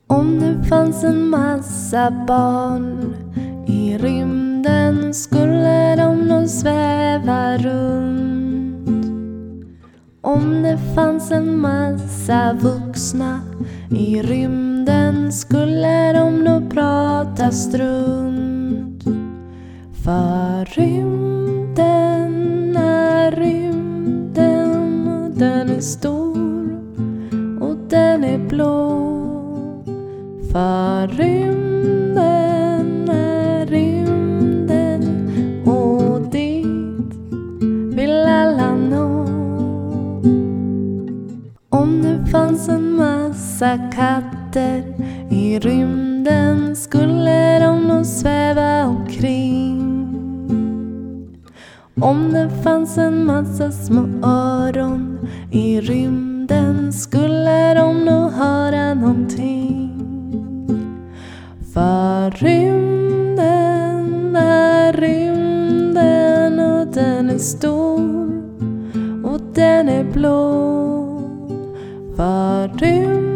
Om det fanns en massa barn i rymden skulle de nog sväva runt. Om det fanns en massa vuxna i rymden skulle de nog prata strunt. För rymden är rymden och den är stor och den är blå. För rymden är rymden och dit vill alla nå. Om det fanns en massa katter i rymden skulle de nog sväva omkring. Om det fanns en massa små öron i rymden skulle de nog höra någonting. För rymden är rymden och den är stor och den är blå. För rymden